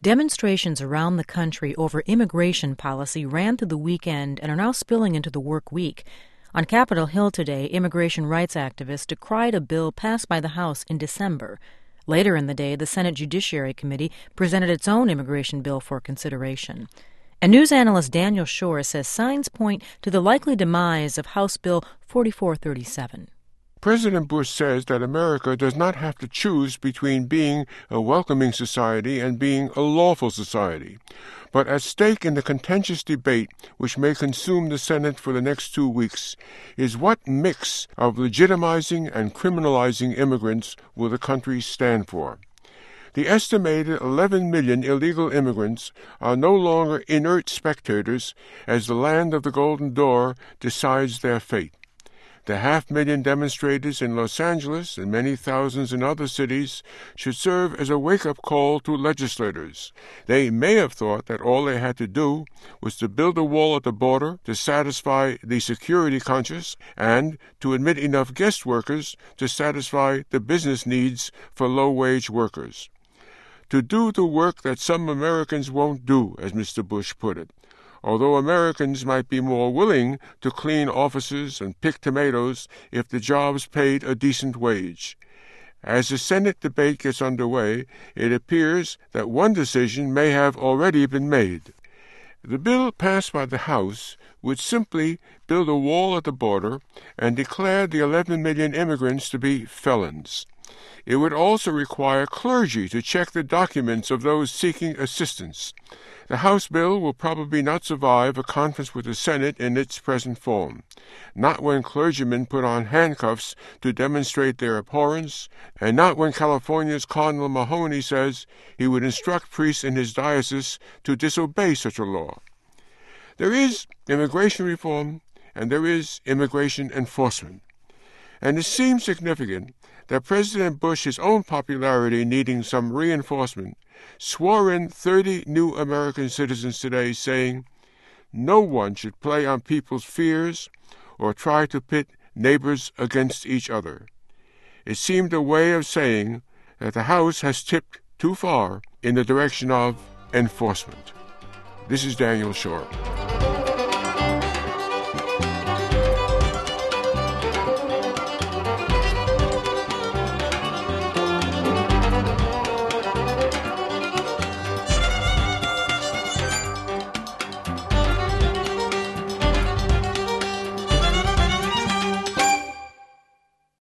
Demonstrations around the country over immigration policy ran through the weekend and are now spilling into the work week. On Capitol Hill today, immigration rights activists decried a bill passed by the House in December. Later in the day, the Senate Judiciary Committee presented its own immigration bill for consideration. And news analyst Daniel Schorr says signs point to the likely demise of House Bill 4437. President Bush says that America does not have to choose between being a welcoming society and being a lawful society. But at stake in the contentious debate which may consume the Senate for the next 2 weeks is what mix of legitimizing and criminalizing immigrants will the country stand for. The estimated 11 million illegal immigrants are no longer inert spectators as the land of the Golden Door decides their fate. The 500,000 demonstrators in Los Angeles and many thousands in other cities should serve as a wake-up call to legislators. They may have thought that all they had to do was to build a wall at the border to satisfy the security conscious and to admit enough guest workers to satisfy the business needs for low-wage workers. To do the work that some Americans won't do, as Mr. Bush put it. Although Americans might be more willing to clean offices and pick tomatoes if the jobs paid a decent wage. As the Senate debate gets underway, it appears that one decision may have already been made. The bill passed by the House would simply build a wall at the border and declare the 11 million immigrants to be felons. It would also require clergy to check the documents of those seeking assistance. The House bill will probably not survive a conference with the Senate in its present form, not when clergymen put on handcuffs to demonstrate their abhorrence, and not when California's Cardinal Mahoney says he would instruct priests in his diocese to disobey such a law. There is immigration reform, and there is immigration enforcement. And it seems significant that President Bush, his own popularity needing some reinforcement, swore in 30 new American citizens today saying, "No one should play on people's fears or try to pit neighbors against each other." It seemed a way of saying that the House has tipped too far in the direction of enforcement. This is Daniel Schorr.